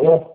Alô?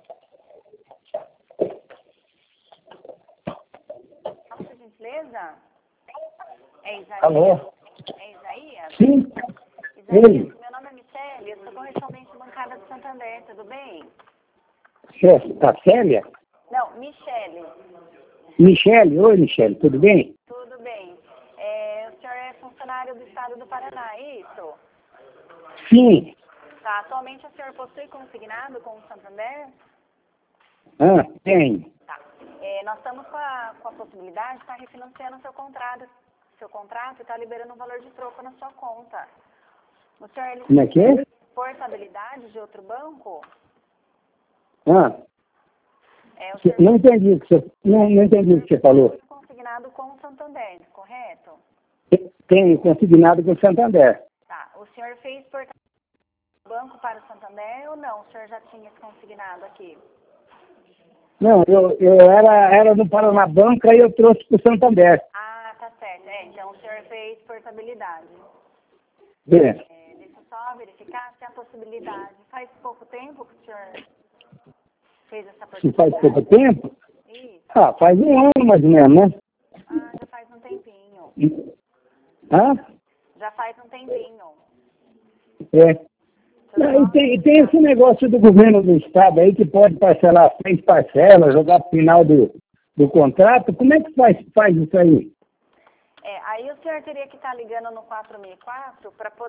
Por gentileza? É Isaías? Alô? É Isaías? Sim? Isaías, Ele? meu nome é Michele, eu sou correspondente bancária do Santander, tudo bem? A Célia? Não, Michele, Michele? Oi, Michele, tudo bem? tudo bem. O senhor é funcionário do estado do Paraná, é isso? Sim. Tá, atualmente o senhor possui consignado com o Santander? Ah, tem. Tá. Nós estamos com a possibilidade de estar refinanciando o seu contrato e está liberando um valor de troco na sua conta. O senhor, ele Como é que é? portabilidade de outro banco? Ah, O senhor não entendi o que você, não entendi o que você falou. consignado com o Santander, correto? Tem consignado com o Santander. Tá. O senhor fez portabilidade do banco para o Santander ou não? O senhor já tinha esse consignado aqui? Não, eu era no Paraná Banca e eu trouxe para o Santander. Ah, tá certo. Então o senhor fez portabilidade. É. Deixa eu só verificar se há possibilidade. Faz pouco tempo que o senhor fez essa Se portabilidade? faz pouco tempo? Isso. Ah, faz um ano mais ou menos, né? Ah, já faz um tempinho. Hã? Já faz um tempinho. É. E tem esse negócio do governo do estado aí que pode parcelar 6 parcelas, jogar pro final do contrato. Como é que faz isso aí? Aí o senhor teria que estar ligando no 464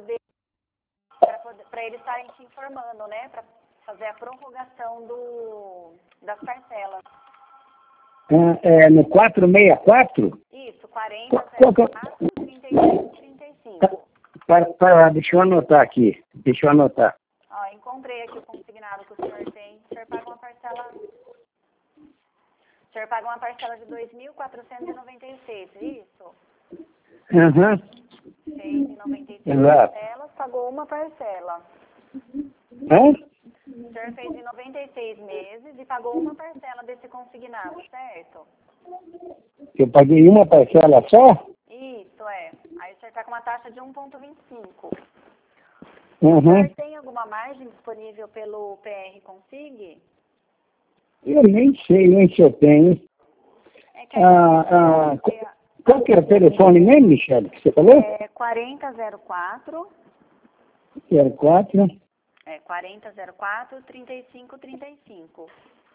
para eles estarem te informando, né? Para fazer a prorrogação das parcelas. No 464? Isso, 40, Qual que é? 04, 35, 35. Deixa eu anotar aqui. Deixa eu anotar. Ó, encontrei aqui o consignado que o senhor tem. O senhor paga uma parcela. O senhor paga uma parcela de 2.496, isso? Aham. Fez em 96 Exato. parcelas, pagou uma parcela. Hã? O senhor fez em 96 meses e pagou uma parcela desse consignado, certo? Eu paguei uma parcela só? Isso, é. Aí o senhor está com uma taxa de 1,25. Uhum. O senhor tem alguma margem disponível pelo PR Consig? Eu nem sei nem se eu tenho. É que a Qual que é o telefone mesmo, Michele, que você falou? 4004. 04 4004 3535.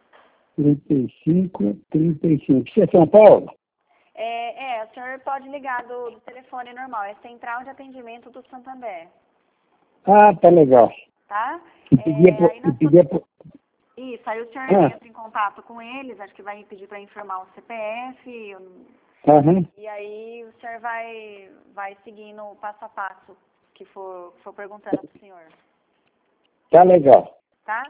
3535. Isso é São Paulo? O senhor pode ligar do telefone normal, é Central de Atendimento do Santander, Ah, tá legal. tá? Isso, aí o senhor entra em contato com eles, acho que vai pedir para informar o CPF, Uhum. e aí o senhor vai seguindo o passo a passo que for perguntando para o senhor. Tá legal. Tá?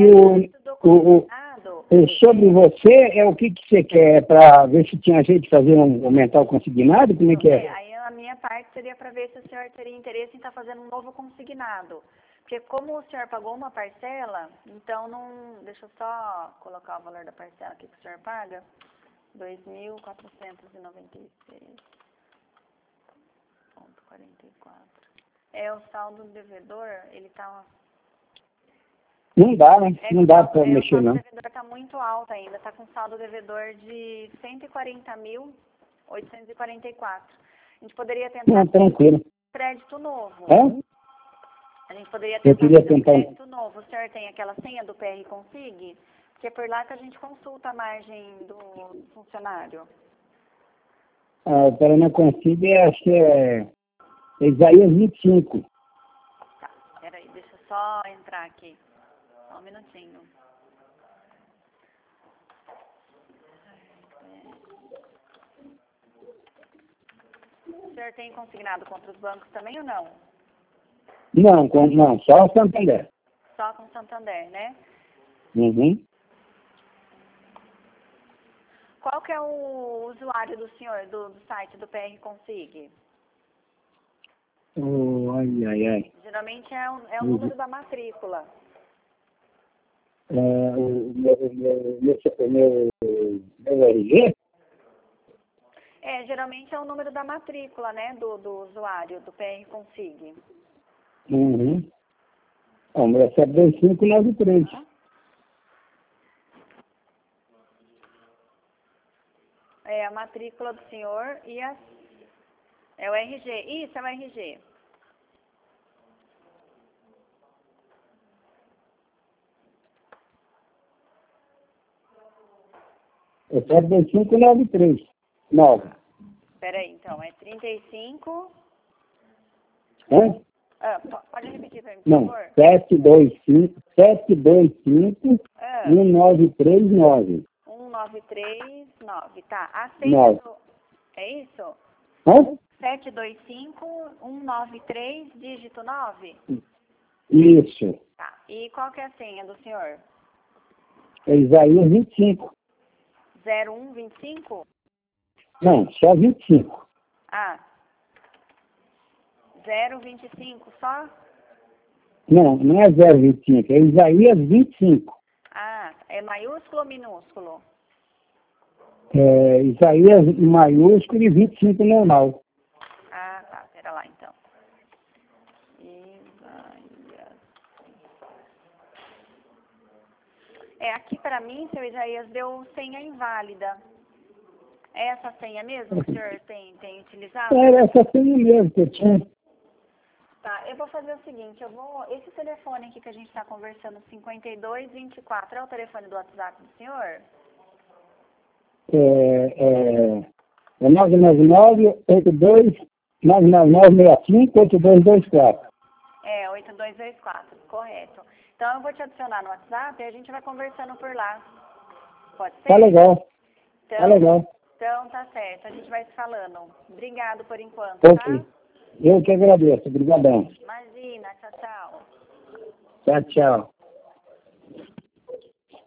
Sobre você, o que você quer? Para ver se tinha jeito de fazer aumentar o consignado? Como é que é? Aí a minha parte seria para ver se o senhor teria interesse em estar fazendo um novo consignado. Porque como o senhor pagou uma parcela, então não... Deixa eu só colocar o valor da parcela aqui que o senhor paga. 2.496,44. O saldo do devedor, ele está... Não dá, né? Não dá para mexer, não. O saldo devedor está muito alto ainda, está com saldo devedor de 140.844. A gente poderia tentar Não, tranquilo. crédito novo. A gente poderia tentar um crédito novo. O senhor tem aquela senha do PR Consig? Que é por lá que a gente consulta a margem do funcionário. O Paraná Consig, acho que é Isaías 25. Tá, peraí, deixa eu só entrar aqui. Só um minutinho. O senhor tem consignado contra os bancos também ou não? Não, só o Santander. Só com Santander, né? Uhum. Qual que é o usuário do senhor, do site do PR Consig? Ai. Geralmente é o número da matrícula. O meu RG? Geralmente é o número da matrícula, né, do usuário, do PR Consig. Uhum. O meu é 72593. É a matrícula do senhor e é o RG. Isso, é o RG. É 72593. 9. Peraí, então, é 35... Hã? Pode repetir para mim, por Não, favor? 725 1939. 1939, tá. A 9. senha é isso? Hã? 725-193, dígito 9? Isso. Tá. E qual que é a senha do senhor? É Isaías 25. 0125? Não, só 25. Ah. 025 só? Não, não é 025, é Isaías 25. Ah, é maiúsculo ou minúsculo? É, Isaías em maiúsculo e 25 normal. Ah, tá. Pera lá, então. Isaías. Aqui para mim, seu Isaías deu senha inválida. É essa senha mesmo que o senhor tem utilizado? Era essa senha mesmo que eu tinha. Tá, eu vou fazer o seguinte, esse telefone aqui que a gente está conversando, 5224, é o telefone do WhatsApp do senhor? É 999-82-999-65-8224. É, 8224, correto. Então eu vou te adicionar no WhatsApp e a gente vai conversando por lá. Pode ser? Tá legal. Tá legal. Então tá certo, a gente vai se falando. Obrigado por enquanto, Ok. tá? Eu que agradeço. Obrigadão. Imagina, tchau, tchau. Tchau, tchau.